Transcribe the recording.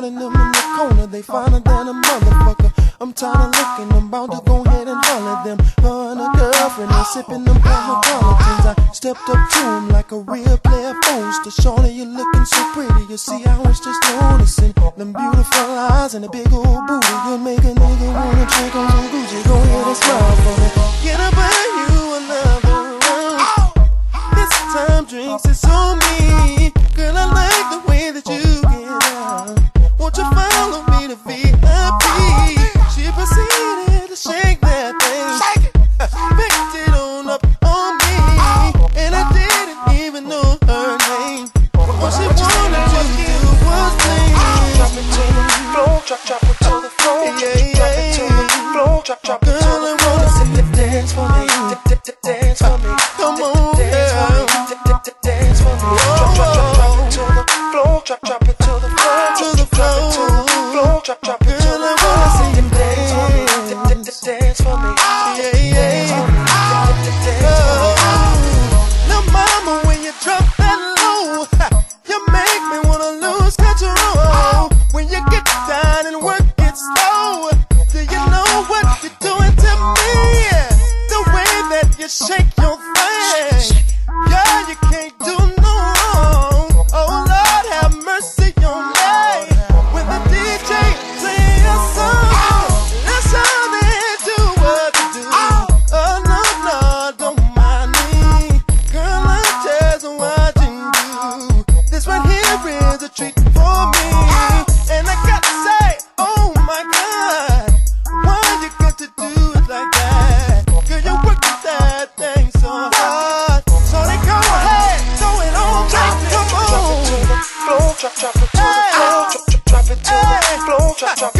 calling them in the corner, they finer than a motherfucker. I'm tired of looking, I'm about to go ahead and holler them. Her and her girlfriend, they sipping them cosmopolitans. I stepped up to them like a real player supposed to. Shorty, you're looking so pretty, you see I was just noticing them beautiful eyes and a big old booty. You'd make a nigga wanna check on some Gucci. Go ahead and smile for me. Can I buy you another round? This time drinks is on me. Girl, I like the way that you get out. Won't you follow me to VIP? She proceeded to shake that thing. Picked it on up on me, and I didn't even know her name. What she wanted to do was play. Drop it to the floor, drop it to the floor. Yeah, drop it to the floor, drop it to the floor. Girl, I wanna see you dance for me, dance for me. Come on, dance for me, dance for me. Drop it to the floor, drop it to the floor, to the floor. Drop it to the floor. Girl, I wanna see you dance, dance for me. Yeah, yeah. Now, mama, when you drop that low, you make me wanna lose control. When you get down and work it slow, do you know what you're doing to me? The way that you shake your thing, yeah, you can't do no wrong. Oh Lord, have mercy on me. When the DJ play a song, that's how they do what they do. Oh no, no, don't mind me, girl, I'm just watching you. This right here is a treat for me, and I gotta say, oh my God, why you got to do it like that? Girl, you work that thing so hard, so they go ahead, throw it on, come on. Drop it to the floor, drop it to the floor, drop it to the floor, drop it.